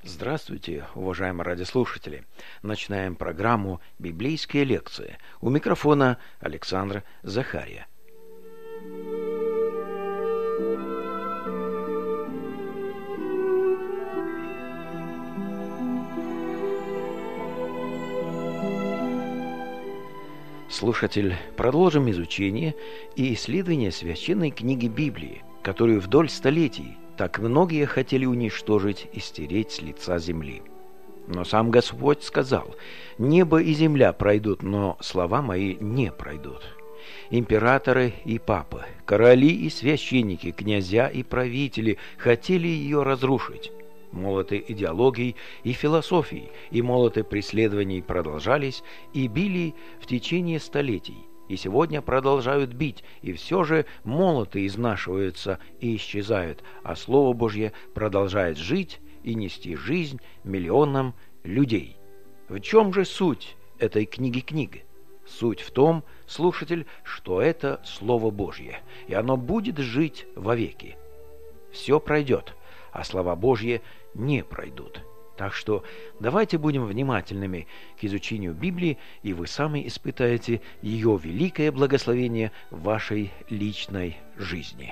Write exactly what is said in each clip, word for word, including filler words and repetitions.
Здравствуйте, уважаемые радиослушатели! Начинаем программу «Библейские лекции». У микрофона Александр Захария. Слушатель, продолжим изучение и исследование священной книги Библии, которую вдоль столетий так многие хотели уничтожить и стереть с лица земли. Но сам Господь сказал: «Небо и земля пройдут, но слова мои не пройдут». Императоры и папы, короли и священники, князья и правители хотели ее разрушить. Молоты идеологий и философий и молоты преследований продолжались и били в течение столетий. И сегодня продолжают бить, и все же молоты изнашиваются и исчезают, а Слово Божье продолжает жить и нести жизнь миллионам людей. В чем же суть этой книги-книги? Суть в том, слушатель, что это Слово Божье, и оно будет жить вовеки. Все пройдет, а слова Божьи не пройдут. Так что давайте будем внимательными к изучению Библии, и вы сами испытаете ее великое благословение в вашей личной жизни.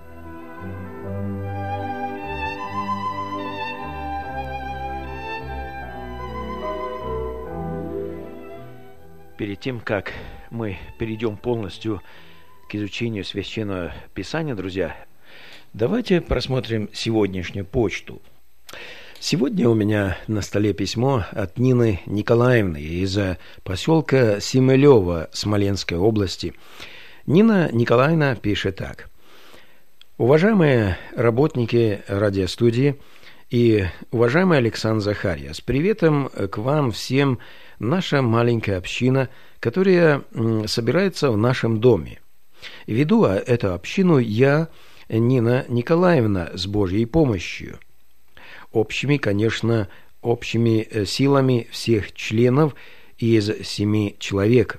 Перед тем, как мы перейдем полностью к изучению Священного Писания, друзья, давайте просмотрим сегодняшнюю почту. Сегодня у меня на столе письмо от Нины Николаевны из поселка Семелево Смоленской области. Нина Николаевна пишет так. Уважаемые работники радиостудии и уважаемый Александр Захария, с приветом к вам всем наша маленькая община, которая собирается в нашем доме. Веду эту общину я, Нина Николаевна, с Божьей помощью. Общими, конечно, общими силами всех членов из семи человек.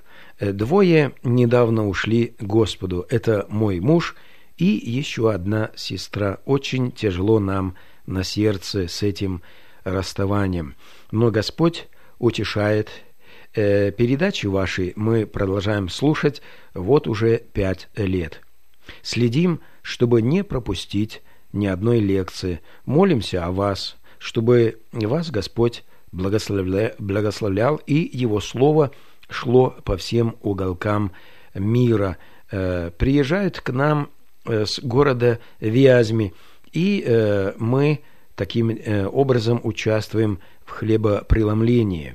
Двое недавно ушли к Господу. Это мой муж и еще одна сестра. Очень тяжело нам на сердце с этим расставанием. Но Господь утешает. Передачи ваши мы продолжаем слушать вот уже пять лет. Следим, чтобы не пропустить ни одной лекции. Молимся о вас, чтобы вас Господь благословля... благословлял, и Его Слово шло по всем уголкам мира. Э, приезжают к нам э, с города Вязьмы, и э, мы таким э, образом участвуем в хлебопреломлении.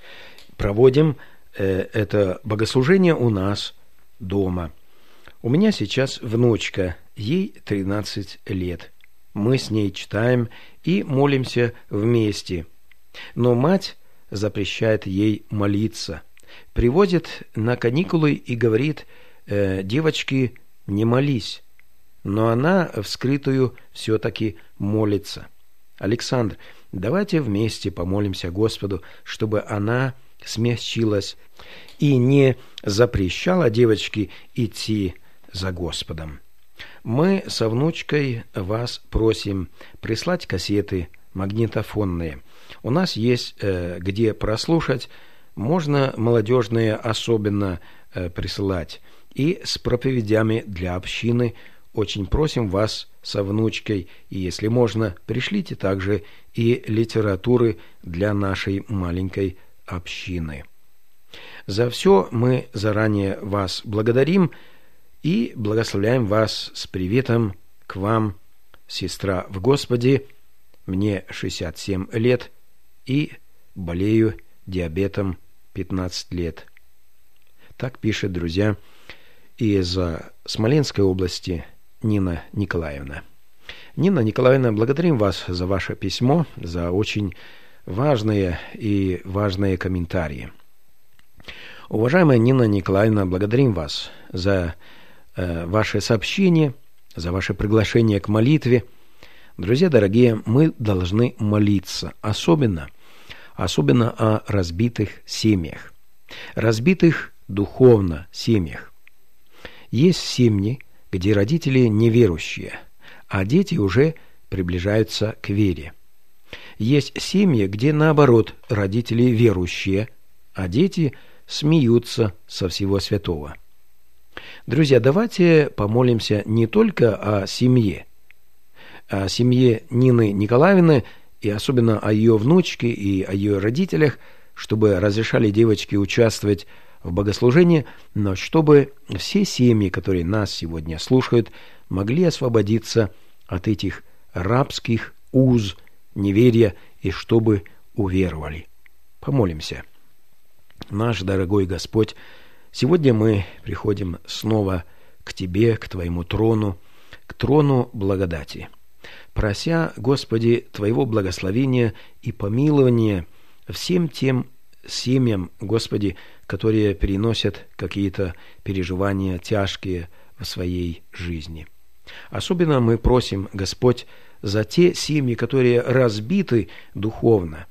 Проводим э, это богослужение у нас дома. У меня сейчас внучка, ей тринадцать лет. Мы с ней читаем и молимся вместе. Но мать запрещает ей молиться. Приводит на каникулы и говорит: э, девочки, не молись. Но она вскрытую все-таки молится. Александр, давайте вместе помолимся Господу, чтобы она смягчилась и не запрещала девочке идти за Господом. Мы со внучкой вас просим прислать кассеты магнитофонные. У нас есть э, где прослушать, можно молодежные особенно э, присылать. И с проповедями для общины очень просим вас со внучкой, и если можно, пришлите также и литературы для нашей маленькой общины. За все мы заранее вас благодарим и благословляем вас с приветом к вам, сестра в Господе. Мне шестьдесят семь лет и болею диабетом пятнадцать лет. Так пишет, друзья, из Смоленской области Нина Николаевна. Нина Николаевна, благодарим вас за ваше письмо, за очень важные и важные комментарии. Уважаемая Нина Николаевна, благодарим вас за э, ваше сообщение, за ваше приглашение к молитве. Друзья дорогие, мы должны молиться, особенно, особенно о разбитых семьях, разбитых духовно семьях. Есть семьи, где родители неверующие, а дети уже приближаются к вере. Есть семьи, где наоборот родители верующие, а дети смеются со всего святого. Друзья, давайте помолимся не только о семье, о семье Нины Николаевны и особенно о ее внучке и о ее родителях, чтобы разрешали девочке участвовать в богослужении, но чтобы все семьи, которые нас сегодня слушают, могли освободиться от этих рабских уз неверия и чтобы уверовали. Помолимся. Наш дорогой Господь, сегодня мы приходим снова к Тебе, к Твоему трону, к трону благодати, прося, Господи, Твоего благословения и помилования всем тем семьям, Господи, которые переносят какие-то переживания тяжкие в своей жизни. Особенно мы просим, Господь, за те семьи, которые разбиты духовно,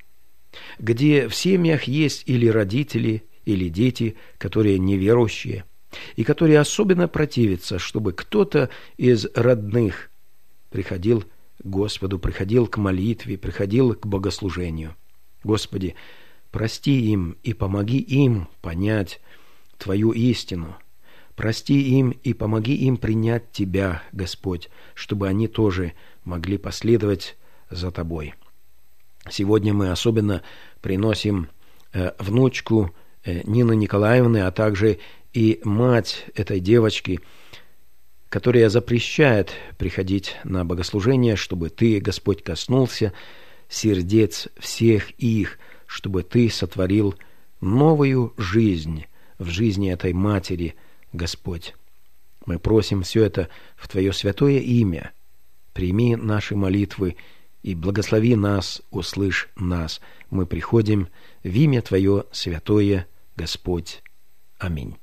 где в семьях есть или родители, или дети, которые неверующие, и которые особенно противятся, чтобы кто-то из родных приходил к Господу, приходил к молитве, приходил к богослужению. Господи, прости им и помоги им понять Твою истину. Прости им и помоги им принять Тебя, Господь, чтобы они тоже могли последовать за Тобой. Сегодня мы особенно приносим э, внучку э, Нины Николаевны, а также и мать этой девочки, которая запрещает приходить на богослужение, чтобы Ты, Господь, коснулся сердец всех их, чтобы Ты сотворил новую жизнь в жизни этой матери, Господь. Мы просим все это в Твое святое имя. Прими наши молитвы и благослови нас, услышь нас. Мы приходим в имя Твое святое, Господь. Аминь.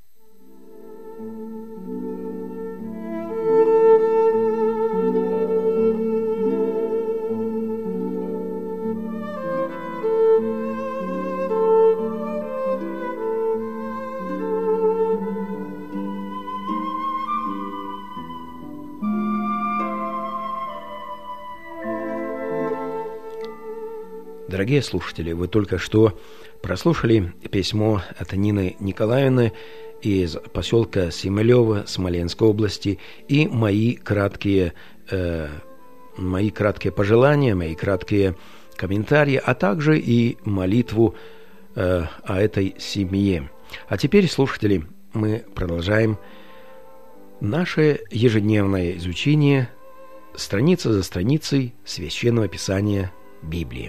Дорогие слушатели, вы только что прослушали письмо от Нины Николаевны из поселка Семелево Смоленской области и мои краткие, э, мои краткие пожелания, мои краткие комментарии, а также и молитву э, о этой семье. А теперь, слушатели, мы продолжаем наше ежедневное изучение страница за страницей Священного Писания Библии.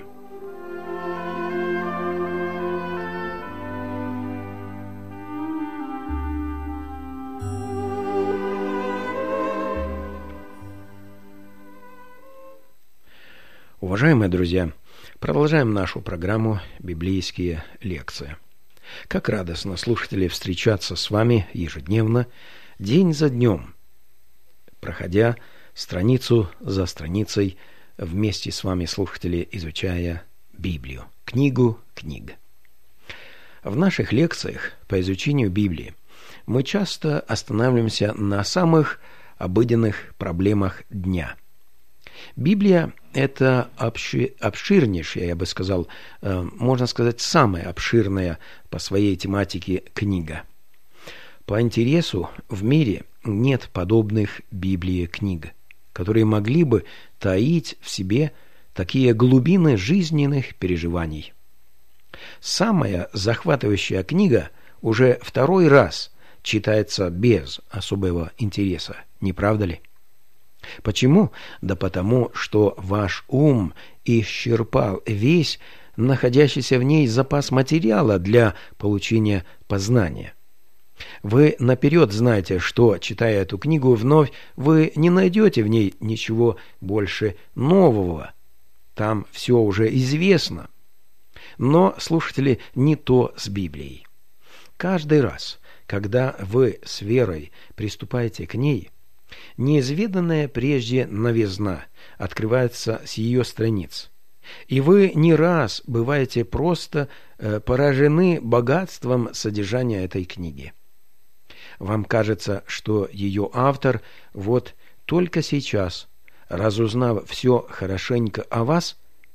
Уважаемые друзья, продолжаем нашу программу «Библейские лекции». Как радостно, слушатели, встречаться с вами ежедневно, день за днем, проходя страницу за страницей, вместе с вами, слушатели, изучая Библию, книгу книг. В наших лекциях по изучению Библии мы часто останавливаемся на самых обыденных проблемах дня. Библия – это обши, обширнейшая, я бы сказал, э, можно сказать, самая обширная по своей тематике книга. По интересу в мире нет подобных Библии книг, которые могли бы таить в себе такие глубины жизненных переживаний. Самая захватывающая книга уже второй раз читается без особого интереса, не правда ли? Почему? Да потому, что ваш ум исчерпал весь находящийся в ней запас материала для получения познания. Вы наперед знаете, что, читая эту книгу вновь, вы не найдете в ней ничего больше нового. Там все уже известно. Но, слушатели, не то с Библией. Каждый раз, когда вы с верой приступаете к ней, неизведанная прежде новизна открывается с ее страниц. И вы не раз бываете просто э, поражены богатством содержания этой книги. Вам кажется, что ее автор вот только сейчас, разузнав все хорошенько о вас,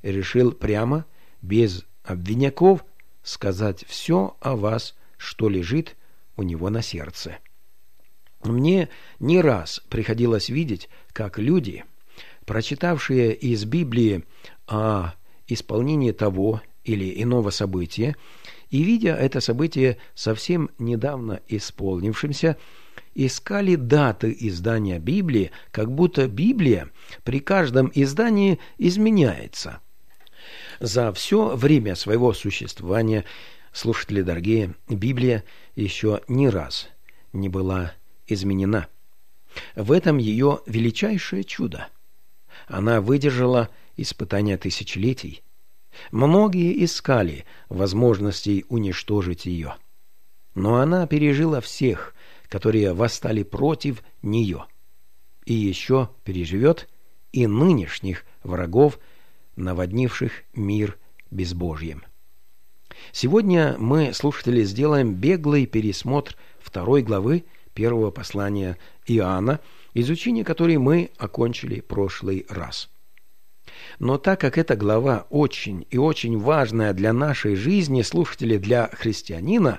решил прямо, без обвиняков, сказать все о вас, что лежит у него на сердце. Мне не раз приходилось видеть, как люди, прочитавшие из Библии о исполнении того или иного события, и, видя это событие совсем недавно исполнившимся, искали даты издания Библии, как будто Библия при каждом издании изменяется. За все время своего существования, слушатели дорогие, Библия еще ни раз не была изменена. В этом ее величайшее чудо. Она выдержала испытания тысячелетий. Многие искали возможностей уничтожить ее. Но она пережила всех, которые восстали против нее. И еще переживет и нынешних врагов, наводнивших мир безбожьем. Сегодня мы, слушатели, сделаем беглый пересмотр второй главы первого послания Иоанна, изучение которой мы окончили в прошлый раз. Но так как эта глава очень и очень важная для нашей жизни, слушатели, для христианина,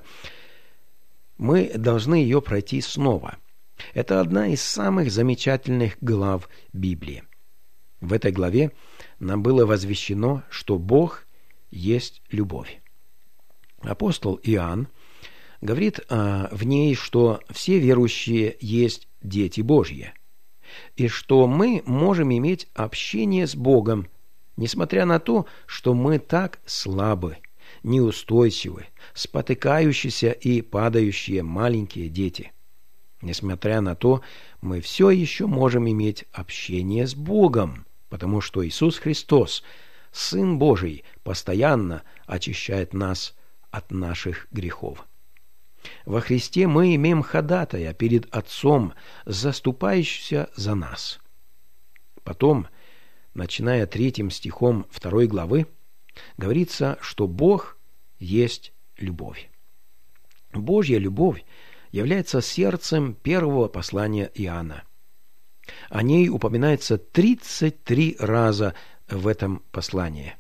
мы должны ее пройти снова. Это одна из самых замечательных глав Библии. В этой главе нам было возвещено, что Бог есть любовь. Апостол Иоанн говорит а, в ней, что все верующие есть дети Божьи, и что мы можем иметь общение с Богом, несмотря на то, что мы так слабы, неустойчивы, спотыкающиеся и падающие маленькие дети. Несмотря на то, мы все еще можем иметь общение с Богом, потому что Иисус Христос, Сын Божий, постоянно очищает нас от наших грехов. Во Христе мы имеем ходатая перед Отцом, заступающегося за нас. Потом, начиная третьим стихом второй главы, говорится, что Бог есть любовь. Божья любовь является сердцем первого послания Иоанна. О ней упоминается тридцать три раза в этом послании.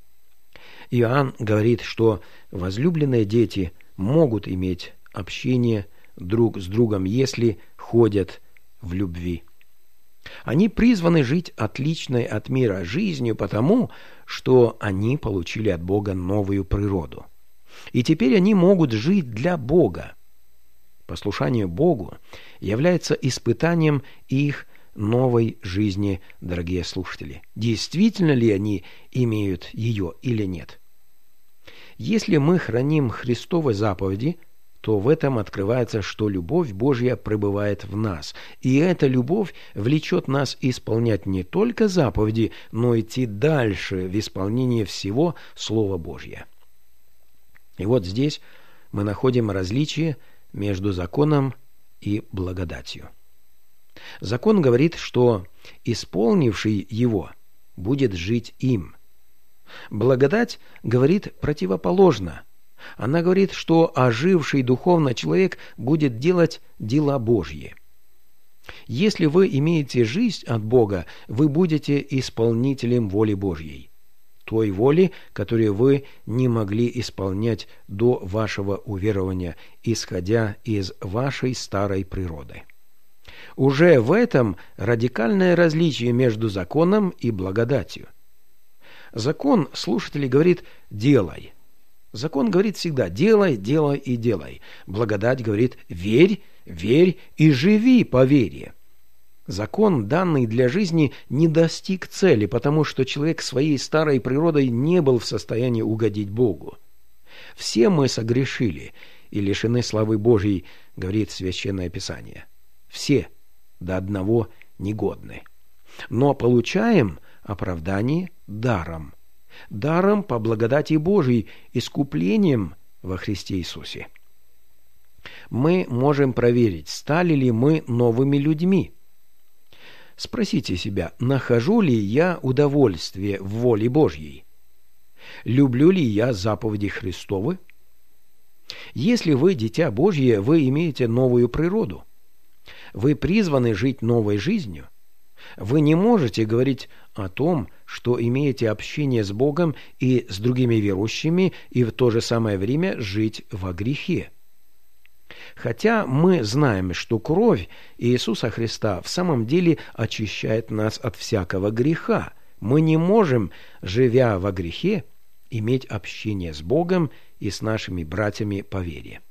Иоанн говорит, что возлюбленные дети могут иметь общение друг с другом, если ходят в любви. Они призваны жить отличной от мира жизнью, потому что они получили от Бога новую природу. И теперь они могут жить для Бога. Послушание Богу является испытанием их новой жизни, дорогие слушатели. Действительно ли они имеют ее или нет? Если мы храним Христовы заповеди, то в этом открывается, что любовь Божья пребывает в нас. И эта любовь влечет нас исполнять не только заповеди, но идти дальше в исполнении всего Слова Божьего. И вот здесь мы находим различие между законом и благодатью. Закон говорит, что исполнивший его будет жить им. Благодать говорит противоположно. Она говорит, что оживший духовно человек будет делать дела Божьи. Если вы имеете жизнь от Бога, вы будете исполнителем воли Божьей, той воли, которую вы не могли исполнять до вашего уверования, исходя из вашей старой природы. Уже в этом радикальное различие между законом и благодатью. Закон, слушатели, говорит «делай». Закон говорит всегда «делай, делай и делай». Благодать говорит «верь, верь и живи по вере». Закон, данный для жизни, не достиг цели, потому что человек своей старой природой не был в состоянии угодить Богу. Все мы согрешили и лишены славы Божьей, говорит Священное Писание. Все до одного негодны. Но получаем оправдание даром. Даром по благодати Божией, искуплением во Христе Иисусе. Мы можем проверить, стали ли мы новыми людьми. Спросите себя, нахожу ли я удовольствие в воле Божьей? Люблю ли я заповеди Христовы? Если вы дитя Божье, вы имеете новую природу. Вы призваны жить новой жизнью. Вы не можете говорить о том, что имеете общение с Богом и с другими верующими, и в то же самое время жить во грехе. Хотя мы знаем, что кровь Иисуса Христа в самом деле очищает нас от всякого греха, мы не можем, живя во грехе, иметь общение с Богом и с нашими братьями по вере.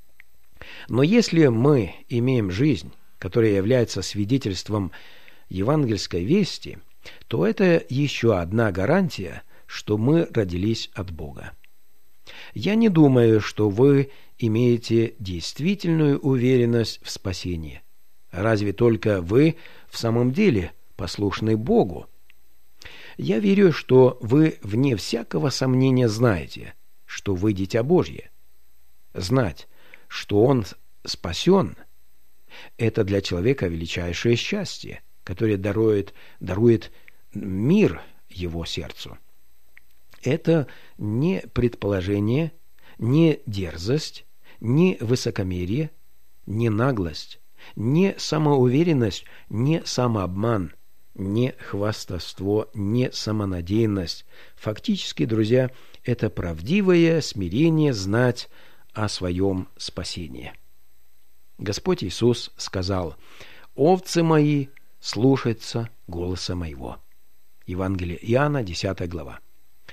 Но если мы имеем жизнь, которая является свидетельством евангельской вести, то это еще одна гарантия, что мы родились от Бога. Я не думаю, что вы имеете действительную уверенность в спасении. Разве только вы в самом деле послушны Богу? Я верю, что вы вне всякого сомнения знаете, что вы дитя Божье. Знать, что Он спасен, это для человека величайшее счастье, которое дарует, дарует мир его сердцу. Это не предположение, не дерзость, не высокомерие, не наглость, не самоуверенность, не самообман, не хвастовство, не самонадеянность. Фактически, друзья, это правдивое смирение знать о своем спасении. Господь Иисус сказал: «Овцы мои слушаются голоса моего». Евангелие Иоанна, десятая глава.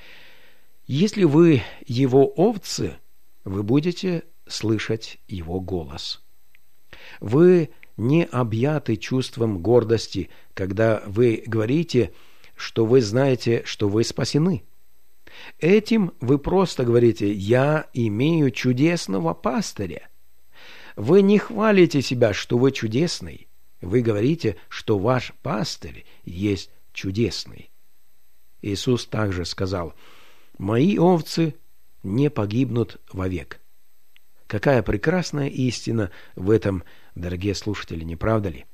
Если вы Его овцы, вы будете слышать Его голос. Вы не объяты чувством гордости, когда вы говорите, что вы знаете, что вы спасены. Этим вы просто говорите: «Я имею чудесного пастыря». Вы не хвалите себя, что вы чудесный. Вы говорите, что ваш пастырь есть чудесный. Иисус также сказал: «Мои овцы не погибнут вовек». Какая прекрасная истина в этом, дорогие слушатели, не правда ли?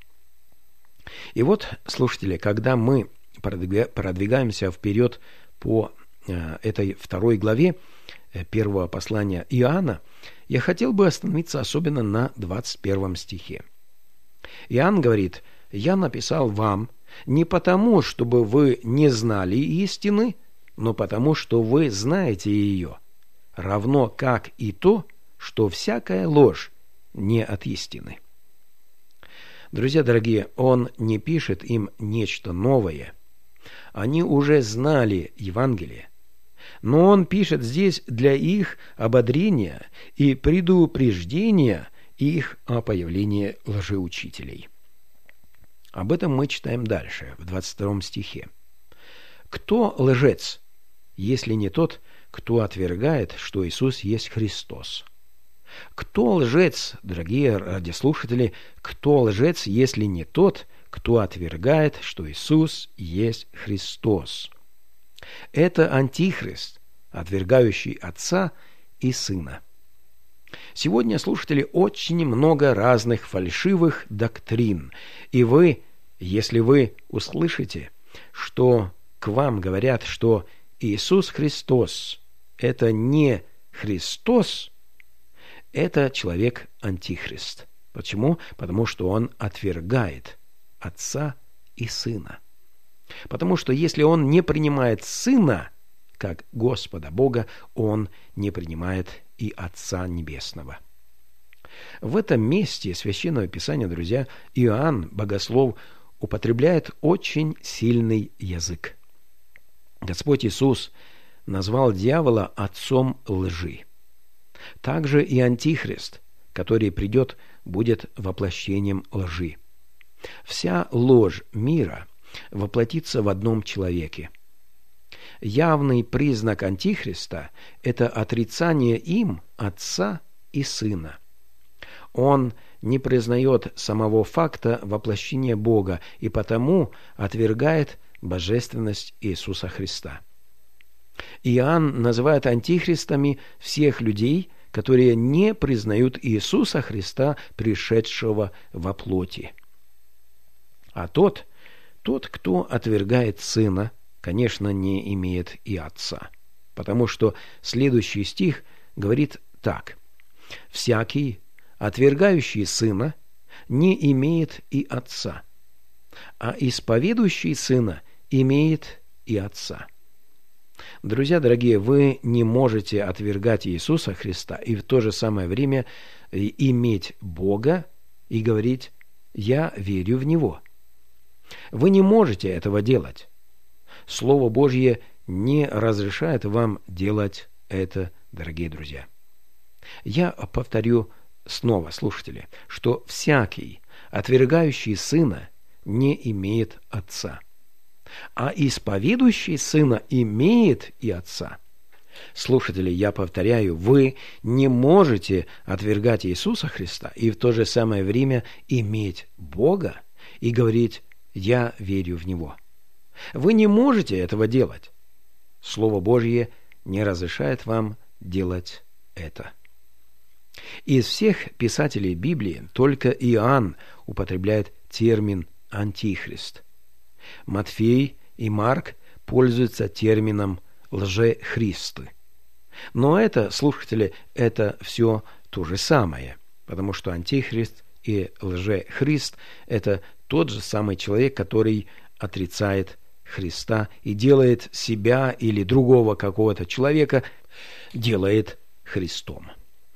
И вот, слушатели, когда мы продвигаемся вперед по этой второй главе первого послания Иоанна, я хотел бы остановиться особенно на двадцать первом стихе. Иоанн говорит: «Я написал вам не потому, чтобы вы не знали истины, но потому, что вы знаете ее, равно как и то, что всякая ложь не от истины». Друзья дорогие, он не пишет им нечто новое. Они уже знали Евангелие. Но он пишет здесь для их ободрения и предупреждения их о появлении лжеучителей. Об этом мы читаем дальше, в двадцать втором стихе. «Кто лжец, если не тот, кто отвергает, что Иисус есть Христос?» Кто лжец, дорогие радиослушатели, кто лжец, если не тот, кто отвергает, что Иисус есть Христос? Это антихрист, отвергающий Отца и Сына. Сегодня, слушатели, очень много разных фальшивых доктрин, и вы, если вы услышите, что к вам говорят, что Иисус Христос – это не Христос, это человек-антихрист. Почему? Потому что он отвергает Отца и Сына. Потому что если он не принимает Сына, как Господа Бога, он не принимает и Отца Небесного. В этом месте Священного Писания, друзья, Иоанн, богослов, употребляет очень сильный язык. Господь Иисус назвал дьявола отцом лжи. Также и антихрист, который придет, будет воплощением лжи. Вся ложь мира воплотится в одном человеке. Явный признак антихриста – это отрицание им Отца и Сына. Он не признает самого факта воплощения Бога и потому отвергает божественность Иисуса Христа. Иоанн называет антихристами всех людей, которые не признают Иисуса Христа, пришедшего во плоти. А тот, тот, кто отвергает Сына, конечно, не имеет и Отца, потому что следующий стих говорит так: «Всякий, отвергающий Сына, не имеет и Отца. а исповедующий Сына имеет и Отца. Друзья дорогие, вы не можете отвергать Иисуса Христа и в то же самое время иметь Бога и говорить: «Я верю в Него». Вы не можете этого делать. Слово Божье не разрешает вам делать это, дорогие друзья. Я повторю снова, слушатели, что всякий, отвергающий Сына, не имеет Отца, а исповедующий Сына имеет и Отца. Слушатели, я повторяю, вы не можете отвергать Иисуса Христа и в то же самое время иметь Бога и говорить: «Я верю в Него». Вы не можете этого делать. Слово Божье не разрешает вам делать это. Из всех писателей Библии только Иоанн употребляет термин «антихрист». Матфей и Марк пользуются термином «лжехристы». Но это, слушатели, это все то же самое, потому что антихрист и лжехрист – это тот же самый человек, который отрицает Христа и делает себя или другого какого-то человека, делает Христом.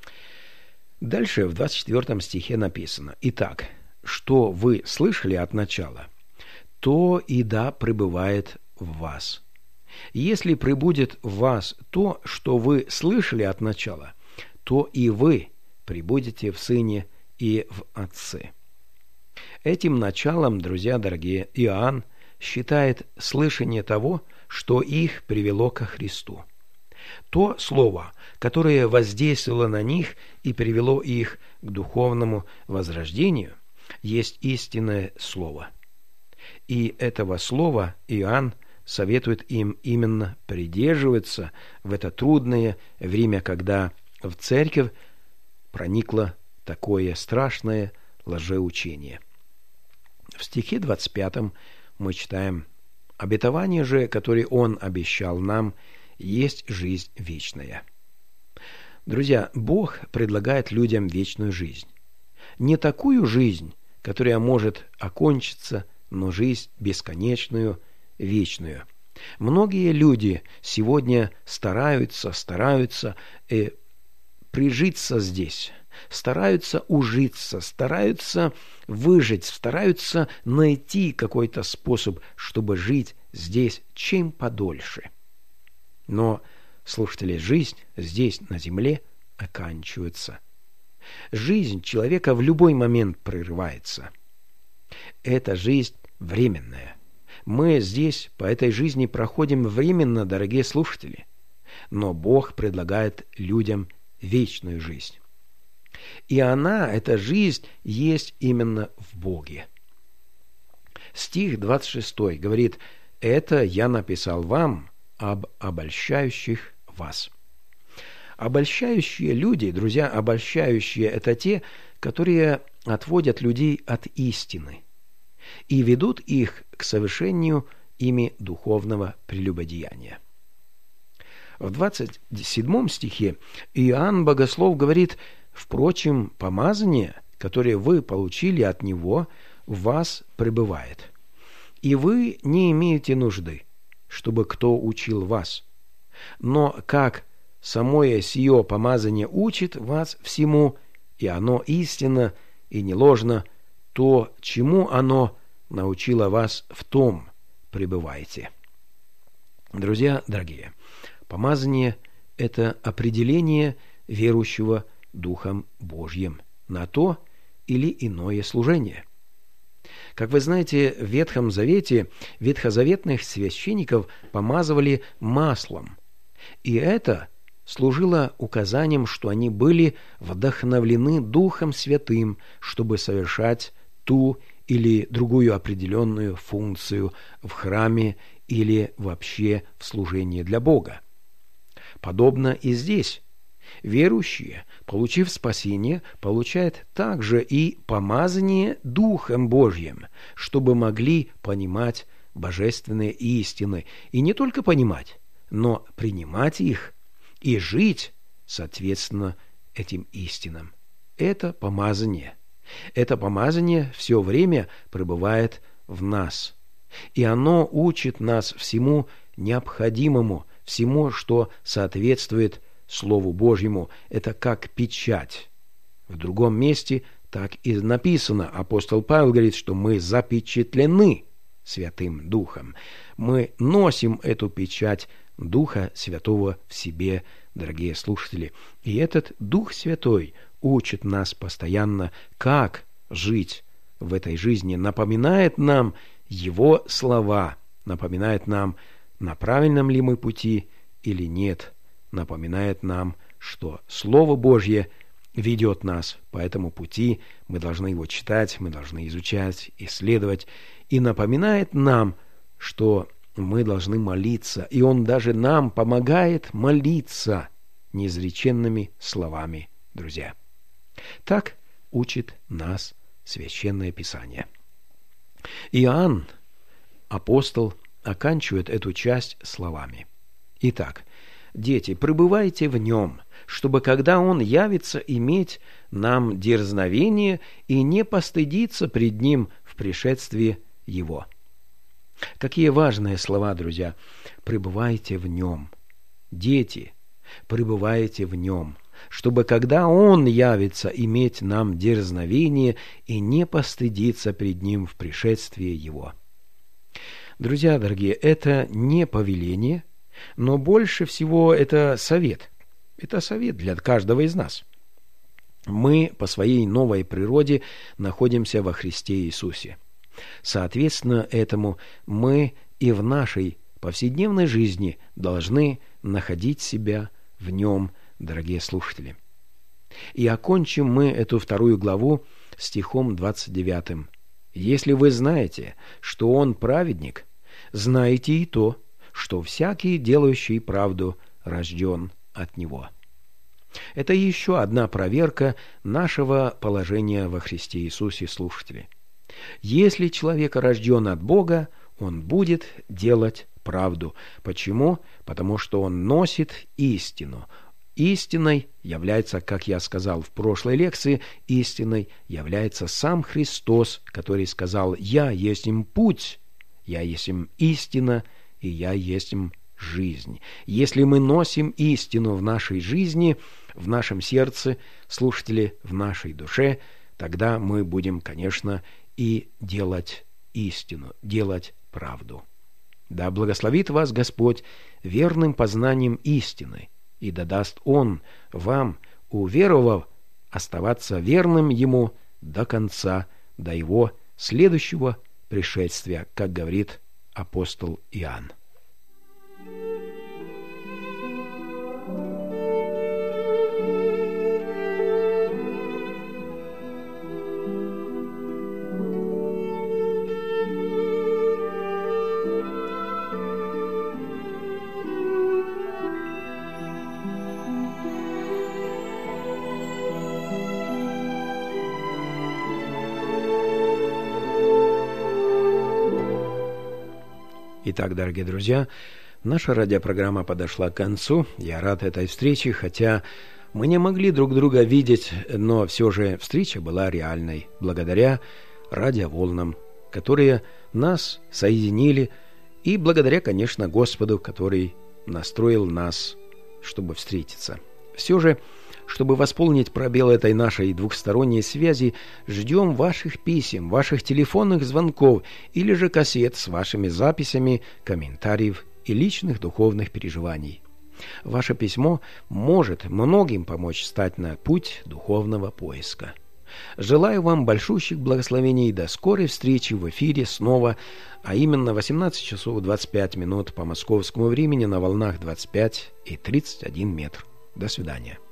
Дальше в двадцать четвёртом стихе написано: «Итак, что вы слышали от начала, то и да пребывает в вас. Если пребудет в вас то, что вы слышали от начала, то и вы пребудете в Сыне и в Отце». Этим началом, друзья дорогие, Иоанн считает слышание того, что их привело ко Христу. То слово, которое воздействовало на них и привело их к духовному возрождению, есть истинное слово. И этого слова Иоанн советует им именно придерживаться в это трудное время, когда в церковь проникло такое страшное лжеучение. В стихе двадцать пятом мы читаем: «Обетование же, которое Он обещал нам, есть жизнь вечная». Друзья, Бог предлагает людям вечную жизнь. Не такую жизнь, которая может окончиться, но жизнь бесконечную, вечную. Многие люди сегодня стараются, стараются э, прижиться здесь, стараются ужиться, стараются выжить, стараются найти какой-то способ, чтобы жить здесь чем подольше. Но, слушатели, жизнь здесь, на земле, оканчивается. Жизнь человека в любой момент прерывается. Эта жизнь временная. Мы здесь по этой жизни проходим временно, дорогие слушатели. Но Бог предлагает людям вечную жизнь. И она, эта жизнь, есть именно в Боге. Стих двадцать шестой говорит: «Это я написал вам об обольщающих вас». Обольщающие люди, друзья, обольщающие – это те, которые отводят людей от истины и ведут их к совершению ими духовного прелюбодеяния. В двадцать седьмом стихе Иоанн Богослов говорит: «Впрочем, помазание, которое вы получили от Него, в вас пребывает, и вы не имеете нужды, чтобы кто учил вас. Но как самое сие помазание учит вас всему, и оно истинно и не ложно, то, чему оно научило вас, в том пребывайте». Друзья дорогие, помазание – это определение верующего Духом Божьим на то или иное служение. Как вы знаете, в Ветхом Завете ветхозаветных священников помазывали маслом, и это служило указанием, что они были вдохновлены Духом Святым, чтобы совершать ту или другую определенную функцию в храме или вообще в служении для Бога. Подобно и здесь. Верующие, получив спасение, получают также и помазание Духом Божьим, чтобы могли понимать божественные истины, и не только понимать, но принимать их и жить соответственно этим истинам. Это помазание. Это помазание все время пребывает в нас. И оно учит нас всему необходимому, всему, что соответствует Слову Божьему. Это как печать. В другом месте так и написано. Апостол Павел говорит, что мы запечатлены Святым Духом. Мы носим эту печать Духа Святого в себе, дорогие слушатели. И этот Дух Святой учит нас постоянно, как жить в этой жизни, напоминает нам Его слова, напоминает нам, на правильном ли мы пути или нет, напоминает нам, что Слово Божье ведет нас по этому пути, мы должны его читать, мы должны изучать, исследовать, и напоминает нам, что мы должны молиться, и Он даже нам помогает молиться неизреченными словами, друзья. Так учит нас Священное Писание. Иоанн, апостол, оканчивает эту часть словами. Итак, дети, пребывайте в Нем, чтобы, когда Он явится, иметь нам дерзновение и не постыдиться пред Ним в пришествии Его. Какие важные слова, друзья! Пребывайте в Нем. Дети, пребывайте в Нем, чтобы, когда Он явится, иметь нам дерзновение и не постыдиться пред Ним в пришествии Его. Друзья дорогие, это не повеление, но больше всего это совет. Это совет для каждого из нас. Мы по своей новой природе находимся во Христе Иисусе. Соответственно этому мы и в нашей повседневной жизни должны находить себя в Нем, дорогие слушатели. И окончим мы эту вторую главу стихом двадцать девятым. «Если вы знаете, что Он праведник, знаете и то, что всякий, делающий правду, рожден от Него». Это еще одна проверка нашего положения во Христе Иисусе, слушатели. Если человек рожден от Бога, он будет делать правду. Почему? Потому что он носит истину. Истиной является, как я сказал в прошлой лекции, истиной является сам Христос, который сказал: «Я есмь путь, я есмь истина, и я есмь жизнь». Если мы носим истину в нашей жизни, в нашем сердце, слушатели, в нашей душе, тогда мы будем, конечно, и делать истину, делать правду. Да благословит вас Господь верным познанием истины, и да даст Он вам, уверовав, оставаться верным Ему до конца, до Его следующего пришествия, как говорит апостол Иоанн. Итак, дорогие друзья, наша радиопрограмма подошла к концу. Я рад этой встрече, хотя мы не могли друг друга видеть, но все же встреча была реальной, благодаря радиоволнам, которые нас соединили, и благодаря, конечно, Господу, который настроил нас, чтобы встретиться. Все же, чтобы восполнить пробел этой нашей двухсторонней связи, ждем ваших писем, ваших телефонных звонков или же кассет с вашими записями, комментариев и личных духовных переживаний. Ваше письмо может многим помочь стать на путь духовного поиска. Желаю вам большущих благословений и до скорой встречи в эфире снова, а именно восемнадцать часов двадцать пять минут по московскому времени на волнах двадцать пять и тридцать один метр. До свидания.